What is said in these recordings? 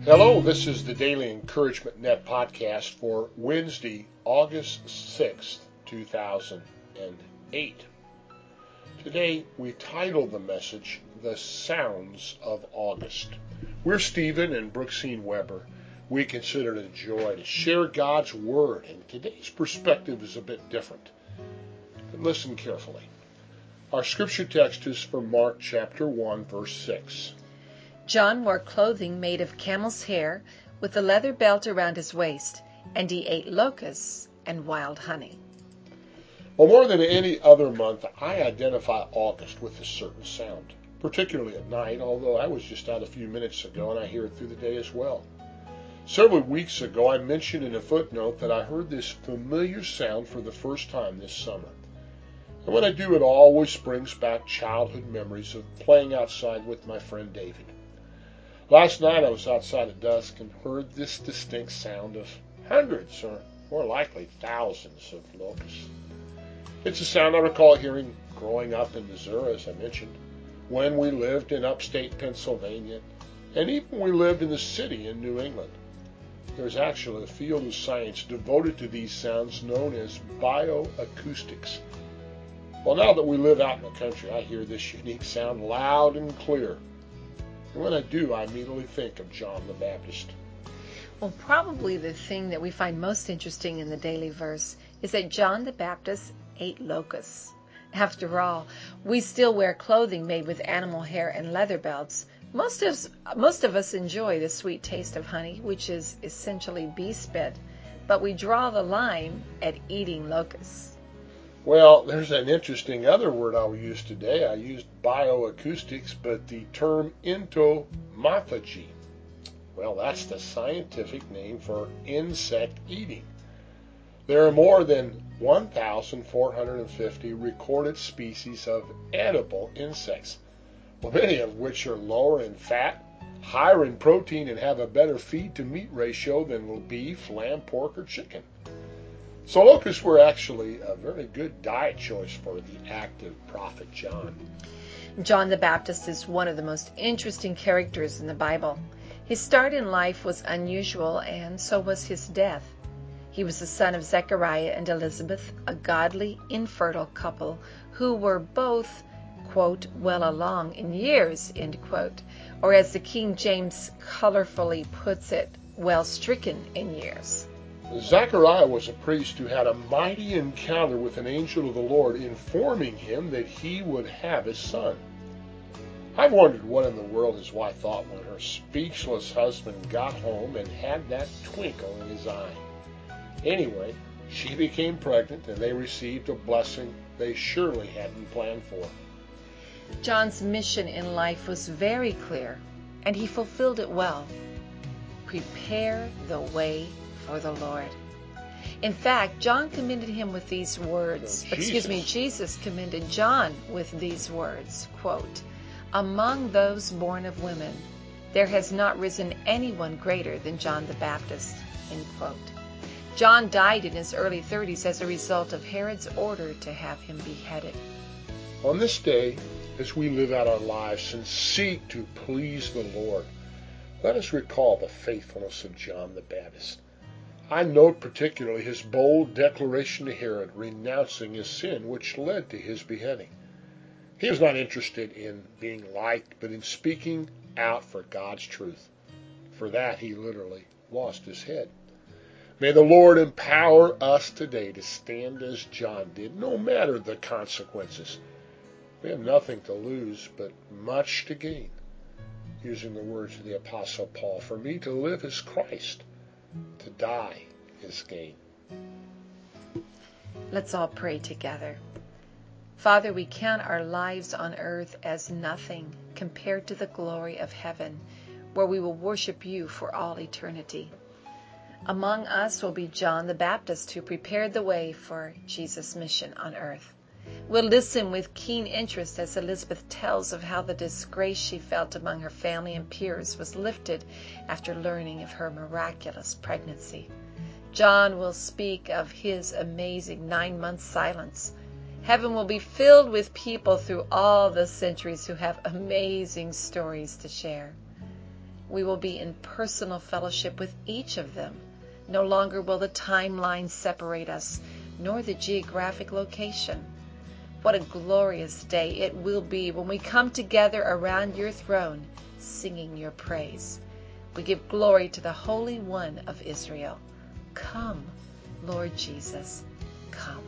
Hello, this is the Daily Encouragement Net podcast for Wednesday, August 6th, 2008. Today we titled the message, The Sounds of August. We're Stephen and Brooksine Weber. We consider it a joy to share God's Word, and today's perspective is a bit different. But listen carefully. Our scripture text is from Mark chapter 1, verse 6. John wore clothing made of camel's hair with a leather belt around his waist, and he ate locusts and wild honey. Well, more than any other month, I identify August with a certain sound, particularly at night, although I was just out a few minutes ago and I hear it through the day as well. Several weeks ago, I mentioned in a footnote that I heard this familiar sound for the first time this summer. And when I do, it always brings back childhood memories of playing outside with my friend David. Last night I was outside at dusk and heard this distinct sound of hundreds, or more likely thousands, of locusts. It's a sound I recall hearing growing up in Missouri, as I mentioned, when we lived in upstate Pennsylvania, and even we lived in the city in New England. There's actually a field of science devoted to these sounds known as bioacoustics. Well, now that we live out in the country, I hear this unique sound loud and clear. And when I do, I immediately think of John the Baptist. Well, probably the thing that we find most interesting in the daily verse is that John the Baptist ate locusts. After all, we still wear clothing made with animal hair and leather belts. Most of us enjoy the sweet taste of honey, which is essentially bee spit, but we draw the line at eating locusts. Well, there's an interesting other word I'll use today. I used bioacoustics, but the term entomophagy. Well, that's the scientific name for insect eating. There are more than 1,450 recorded species of edible insects, many of which are lower in fat, higher in protein, and have a better feed-to-meat ratio than beef, lamb, pork, or chicken. So locusts were actually a very good diet choice for the active prophet John. John the Baptist is one of the most interesting characters in the Bible. His start in life was unusual, and so was his death. He was the son of Zechariah and Elizabeth, a godly, infertile couple who were both, quote, well along in years, end quote, or as the King James colorfully puts it, well stricken in years. Zechariah was a priest who had a mighty encounter with an angel of the Lord, informing him that he would have a son. I've wondered what in the world his wife thought when her speechless husband got home and had that twinkle in his eye. Anyway, she became pregnant and they received a blessing they surely hadn't planned for. John's mission in life was very clear, and he fulfilled it well. Prepare the way for the Lord. In fact, John commended him with these words. Jesus commended John with these words, quote, among those born of women, there has not risen anyone greater than John the Baptist, end quote. John died in his early 30s as a result of Herod's order to have him beheaded. On this day, as we live out our lives and seek to please the Lord, let us recall the faithfulness of John the Baptist. I note particularly his bold declaration to Herod, renouncing his sin which led to his beheading. He was not interested in being liked, but in speaking out for God's truth. For that, he literally lost his head. May the Lord empower us today to stand as John did, no matter the consequences. We have nothing to lose, but much to gain. Using the words of the Apostle Paul, for me to live is Christ, to die is gain. Let's all pray together. Father, we count our lives on earth as nothing compared to the glory of heaven, where we will worship you for all eternity. Among us will be John the Baptist, who prepared the way for Jesus' mission on earth. We'll listen with keen interest as Elizabeth tells of how the disgrace she felt among her family and peers was lifted after learning of her miraculous pregnancy. John will speak of his amazing 9-month silence. Heaven will be filled with people through all the centuries who have amazing stories to share. We will be in personal fellowship with each of them. No longer will the timeline separate us, nor the geographic location. What a glorious day it will be when we come together around your throne, singing your praise. We give glory to the Holy One of Israel. Come, Lord Jesus, come.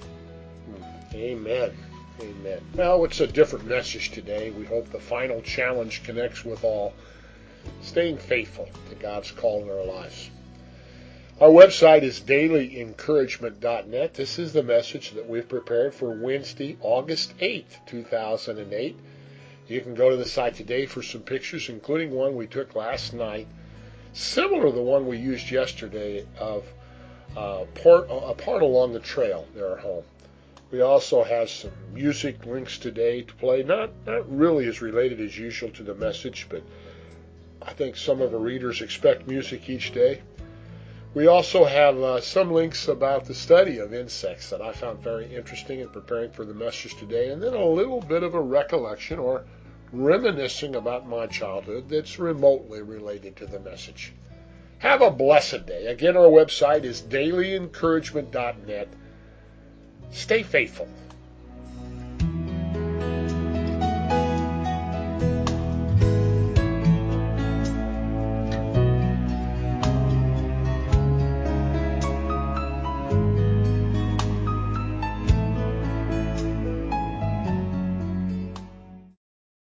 Amen. Amen. Well, it's a different message today. We hope the final challenge connects with all, staying faithful to God's call in our lives. Our website is dailyencouragement.net. This is the message that we've prepared for Wednesday, August 8th, 2008. You can go to the site today for some pictures, including one we took last night, similar to the one we used yesterday of a part along the trail near our home. We also have some music links today to play, not really as related as usual to the message, but I think some of our readers expect music each day. We also have some links about the study of insects that I found very interesting in preparing for the message today, and then a little bit of a recollection or reminiscing about my childhood that's remotely related to the message. Have a blessed day. Again, our website is dailyencouragement.net. Stay faithful.